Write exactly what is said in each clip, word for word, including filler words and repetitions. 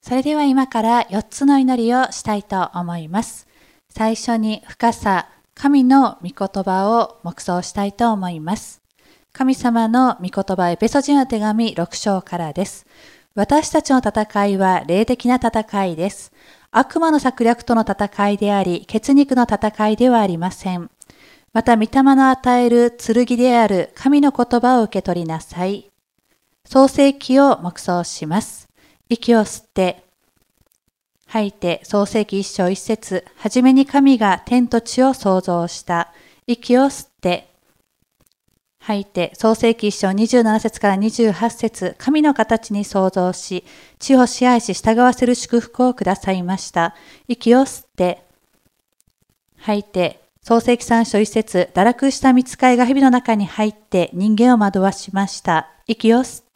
それでは今からよっつの祈りをしたいと思います。最初に深さ、神の御言葉を黙想したいと思います。神様の御言葉エペソ人の手紙ろく章からです。私たちの戦いは霊的な戦いです。悪魔の策略との戦いであり、血肉の戦いではありません。また、御霊の与える剣である神の言葉を受け取りなさい。創世記を黙想します。息を吸って、吐いて、創世記一章一節、はじめに神が天と地を創造した。息を吸って、吐いて、創世記一章二十七節から二十八節、神の形に創造し、地を支配し従わせる祝福をくださいました。息を吸って、吐いて、創世記三章一節、堕落した御使いが蛇の中に入って人間を惑わしました。息を吸って、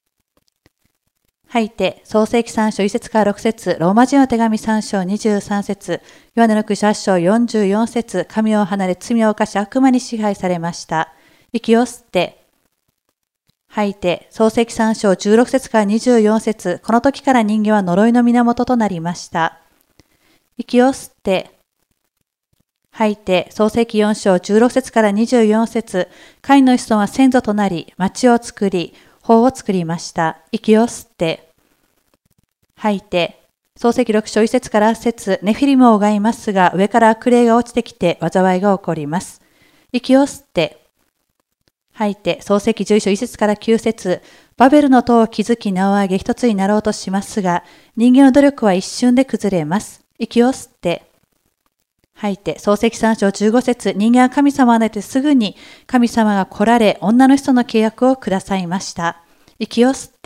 吐いて、創世記三章一節から六節、ローマ人の手紙三章二十三節、ヨハネの福音書八章四十四節、神を離れ罪を犯し悪魔に支配されました。息を吸って、吐いて、創世記三章十六節から二十四節、この時から人間は呪いの源となりました。息を吸って、吐いて、創世記四章十六節から二十四節、カインの子孫は先祖となり、町を作り、法を作りました。息を吸って、吐いて、創世記六章一節から八節、ネフィリムを拝みますが、上から悪霊が落ちてきて災いが起こります。息を吸って、吐いて、創世記十章一節から九節、バベルの塔を築き名を上げ一つになろうとしますが、人間の努力は一瞬で崩れます。息を吸って、吐いて、創世記三章十五節、人間は神様を離れてすぐに神様が来られ、女の人の契約をくださいました。息を吸って、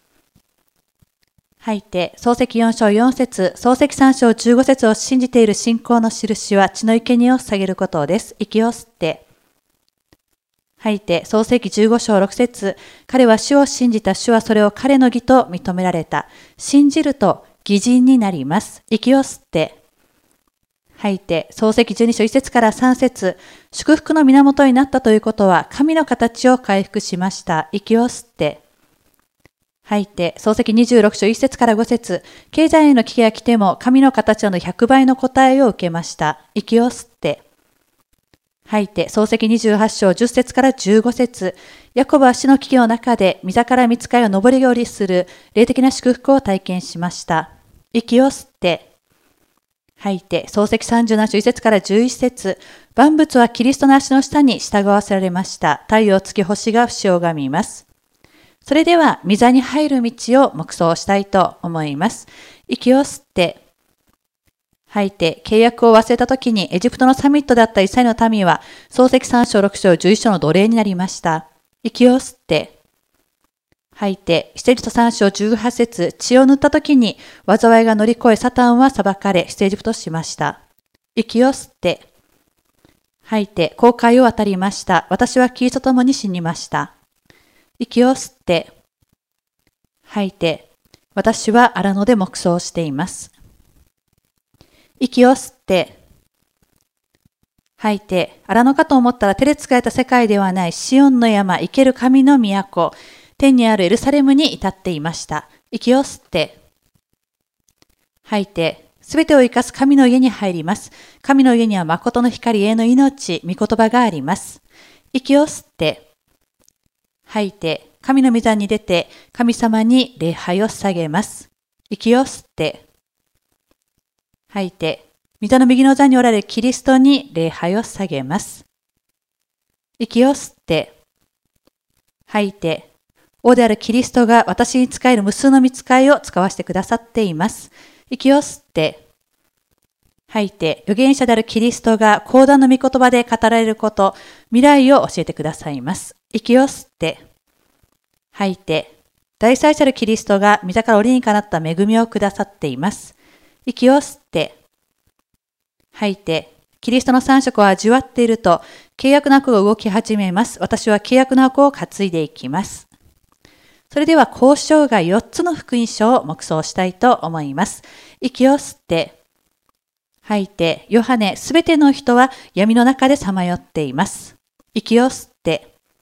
吐いて、創世記四章四節、創世記三章十五節を信じている信仰の印は血の生贄を捧げることです。息を吸って、吐いて、創世記十五章六節、彼は主を信じた、主はそれを彼の義と認められた。信じると義人になります。息を吸って、吐いて、創世記十二章一節から三節、祝福の源になったということは、神の形を回復しました。息を吸って、吐いて、創世記二十六章一節から五節、経済への危機が来ても、神の形の百倍の答えを受けました。息を吸って、吐いて、創世記二十八章十節から十五節、ヤコブは死の危機の中で、御から御使いを上り下りする霊的な祝福を体験しました。息を吸って、吐いて、創世記三十七章一節から十一節、万物はキリストの足の下に従わせられました。太陽、月、星が節を拝みます。それでは、御座に入る道を黙想したいと思います。息を吸って、吐いて、契約を忘れたときにエジプトのサミットだったイスラエルの民は、創世記三章六章十一章の奴隷になりました。息を吸って、吐いて、出エジプト三章十八節、血を塗ったときに災いが乗り越え、サタンは裁かれ、出エジプトしました。息を吸って、吐いて、航海を渡りました。私はキリストと共に死にました。息を吸って、吐いて、私は荒野で黙想しています。息を吸って、吐いて、荒野かと思ったら手で作られた世界ではないシオンの山、生ける神の都、天にあるエルサレムに至っていました。息を吸って、吐いて、すべてを生かす神の家に入ります。神の家には誠の光、永遠の命、御言葉があります。息を吸って、吐いて、神の御座に出て、神様に礼拝を捧げます。息を吸って、吐いて、御座の右の座におられるキリストに礼拝を捧げます。息を吸って、吐いて、王であるキリストが私に仕える無数の御使いを使わせてくださっています。息を吸って、吐いて、預言者であるキリストが講談の御言葉で語られること、未来を教えてくださいます。息を吸って、吐いて、大祭司であるキリストが御座から折にかなった恵みをくださっています。息を吸って、吐いて、キリストの三色を味わっていると、契約の箱が動き始めます。私は契約の箱を担いでいきます。それでは交渉がよっつの福音書を黙想したいと思います。息を吸って、吐いて、ヨハネ、すべての人は闇の中でさまよっています。息を吸って、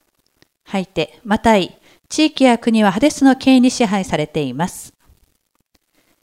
吐いて、マタイ、地域や国はハデスの権威に支配されています。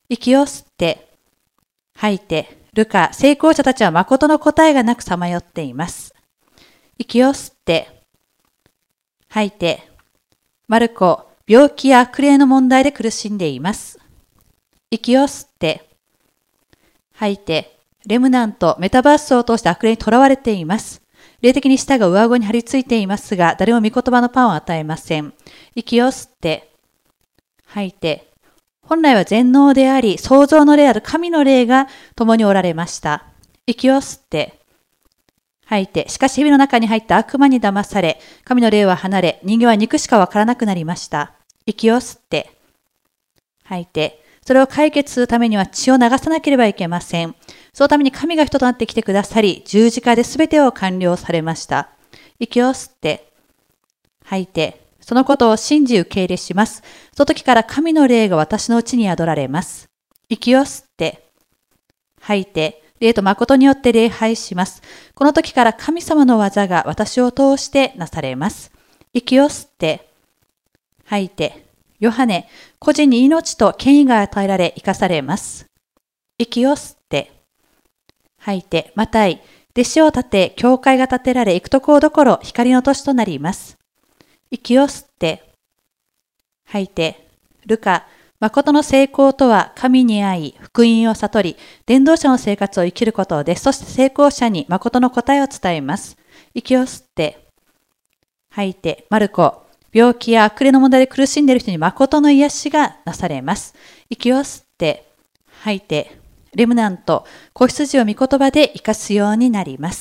息を吸って、吐いて、ルカ、成功者たちは誠の答えがなくさまよっています。息を吸って、吐いて、マルコ、病気や悪霊の問題で苦しんでいます。息を吸って、吐いて、レムナント、メタバースを通して悪霊に囚われています。霊的に舌が上顎に張り付いていますが、誰も御言葉のパンを与えません。息を吸って、吐いて、本来は全能であり、創造の霊ある神の霊が共におられました。息を吸って、吐いて、しかし蛇の中に入った悪魔に騙され、神の霊は離れ、人間は肉しかわからなくなりました。息を吸って、吐いて、それを解決するためには血を流さなければいけません。そのために神が人となってきてくださり、十字架で全てを完了されました。息を吸って、吐いて、そのことを信じ受け入れします。その時から神の霊が私のうちに宿られます。息を吸って、吐いて、霊と誠によって礼拝します。この時から神様の技が私を通してなされます。息を吸って、吐いて、ヨハネ、個人に命と権威が与えられ生かされます。息を吸って、吐いて、マタイ、弟子を立て、教会が立てられ、行くところどころ光の年となります。息を吸って、吐いて、ルカ、誠の成功とは神に愛い、福音を悟り、伝道者の生活を生きることです。そして成功者に誠の答えを伝えます。息を吸って、吐いて、マルコ、病気や悪霊の問題で苦しんでいる人に誠の癒しがなされます。息を吸って、吐いて、レムナント、子羊を御言葉で生かすようになります。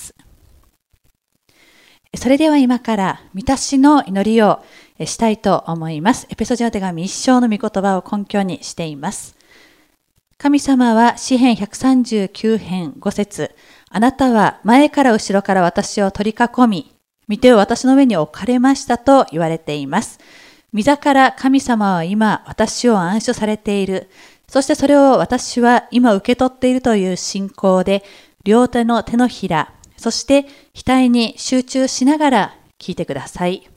それでは今から満たしの祈りをしたいと思います。エペソジの手紙一章の御言葉を根拠にしています。神様は詩編ひゃくさんじゅうきゅう編ご節、あなたは前から後ろから私を取り囲み、御手を私の上に置かれましたと言われています。御座から神様は今私を暗唱されている。そしてそれを私は今受け取っているという信仰で、両手の手のひら、そして額に集中しながら聞いてください。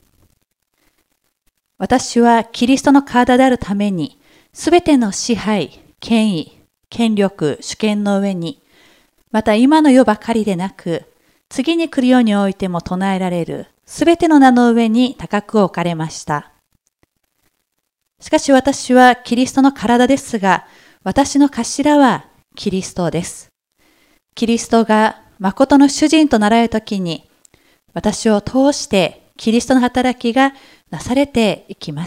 私はキリストの体であるために、すべての支配、権威、権力、主権の上に、また今の世ばかりでなく、次に来る世においても唱えられる、すべての名の上に高く置かれました。しかし私はキリストの体ですが、私の頭はキリストです。キリストが誠の主人となられるときに、私を通してキリストの働きがなされていきます。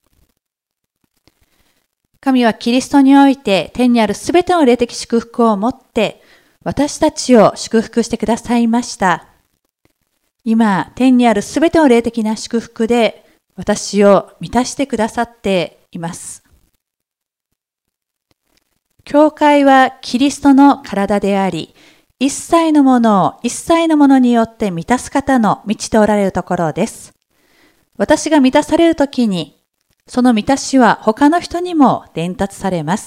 神はキリストにおいて天にあるすべての霊的祝福を持って私たちを祝福してくださいました。今、天にあるすべての霊的な祝福で私を満たしてくださっています。教会はキリストの体であり、一切のものを一切のものによって満たす方の満ちておられるところです。私が満たされるときに、その満たしは他の人にも伝達されます。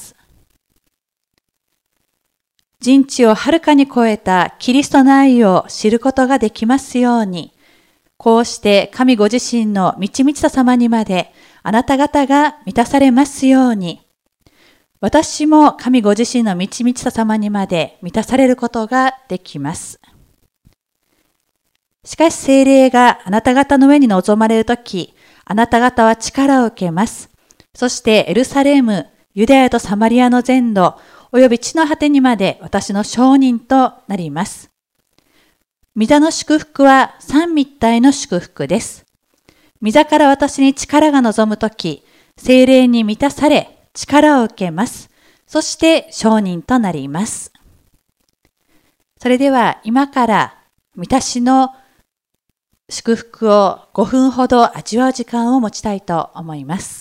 人知をはるかに超えたキリストの愛を知ることができますように、こうして神ご自身の満ち満ちた様にまであなた方が満たされますように、私も神ご自身の満ち満ちた様にまで満たされることができます。しかし聖霊があなた方の上に臨まれるとき、あなた方は力を受けます。そしてエルサレム、ユダヤとサマリアの全土、および地の果てにまで私の証人となります。御座の祝福は三位一体の祝福です。御座から私に力が望むとき、聖霊に満たされ、力を受けます。そして証人となります。それでは今から満たしの祝福をごふんほど味わう時間を持ちたいと思います。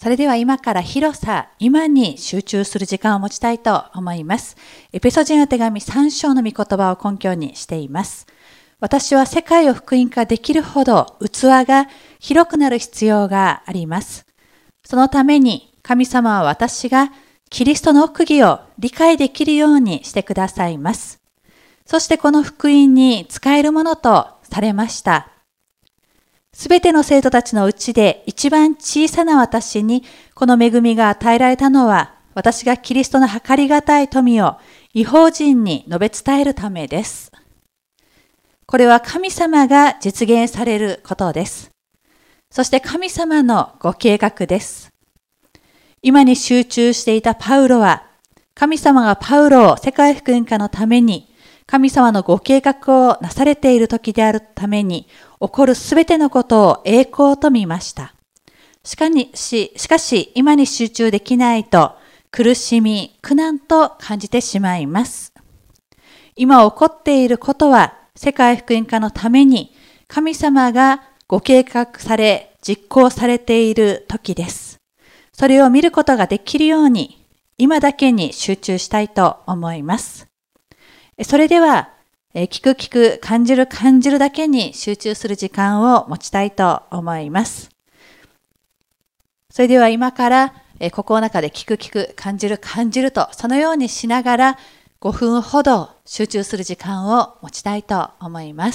それでは今から広さ、今に集中する時間を持ちたいと思います。エペソ人の手紙さん章の御言葉を根拠にしています。私は世界を福音化できるほど器が広くなる必要があります。そのために神様は私がキリストの奥義を理解できるようにしてくださいます。そしてこの福音に使えるものとされました。すべての生徒たちのうちで一番小さな私にこの恵みが与えられたのは、私がキリストの計りがたい富を異邦人に述べ伝えるためです。これは神様が実現されることです。そして神様のご計画です。今に集中していたパウロは、神様がパウロを世界福音化のために、神様のご計画をなされている時であるために、起こるすべてのことを栄光と見ました。しかし、しかし今に集中できないと、苦しみ、苦難と感じてしまいます。今起こっていることは、世界福音化のために、神様がご計画され、実行されている時です。それを見ることができるように、今だけに集中したいと思います。それでは、聞く聞く、感じる感じるだけに集中する時間を持ちたいと思います。それでは今から、ここの中で聞く聞く、感じる感じると、そのようにしながらごふんほど集中する時間を持ちたいと思います。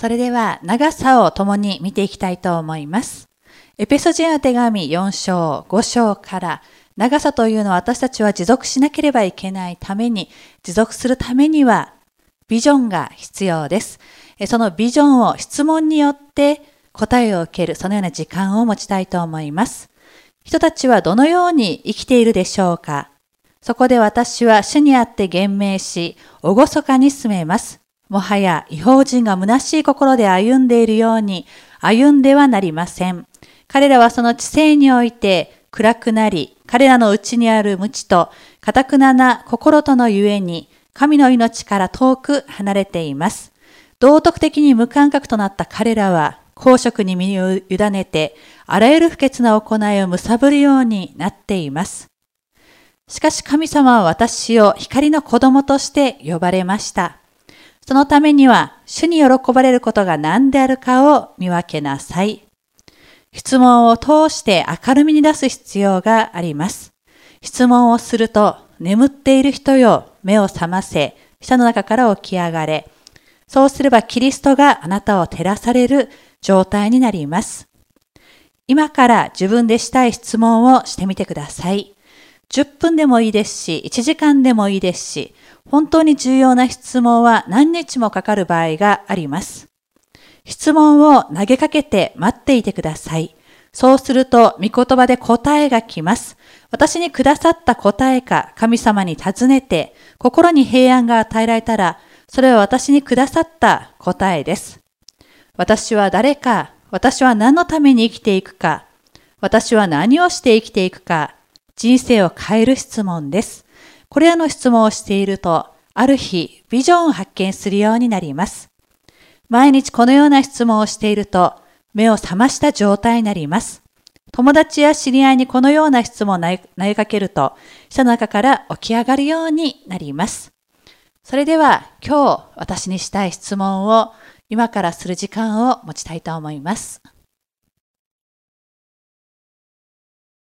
それでは長さを共に見ていきたいと思います。エペソジェンの手紙よん章、ご章から長さというのは私たちは持続しなければいけないために、持続するためにはビジョンが必要です。そのビジョンを質問によって答えを受ける、そのような時間を持ちたいと思います。人たちはどのように生きているでしょうか。そこで私は主にあって言明し、厳かに進めます。もはや異邦人が虚しい心で歩んでいるように歩んではなりません。彼らはその知性において暗くなり、彼らの内にある無知と堅くなな心とのゆえに、神の命から遠く離れています。道徳的に無感覚となった彼らは、公職に身を委ねて、あらゆる不潔な行いを貪るようになっています。しかし神様は私を光の子供として呼ばれました。そのためには、主に喜ばれることが何であるかを見分けなさい。質問を通して明るみに出す必要があります。質問をすると、眠っている人よ、目を覚ませ、舌の中から起き上がれ。そうすればキリストがあなたを照らされる状態になります。今から自分でしたい質問をしてみてください。じゅっぷんでもいいですし、いちじかんでもいいですし、本当に重要な質問は何日もかかる場合があります。質問を投げかけて待っていてください。そうすると、御言葉で答えが来ます。私にくださった答えか、神様に尋ねて、心に平安が与えられたら、それは私にくださった答えです。私は誰か、私は何のために生きていくか、私は何をして生きていくか、人生を変える質問です。これらの質問をしていると、ある日、ビジョンを発見するようになります。毎日このような質問をしていると、目を覚ました状態になります。友達や知り合いにこのような質問を投げかけると、舌の中から起き上がるようになります。それでは今日私にしたい質問を今からする時間を持ちたいと思います。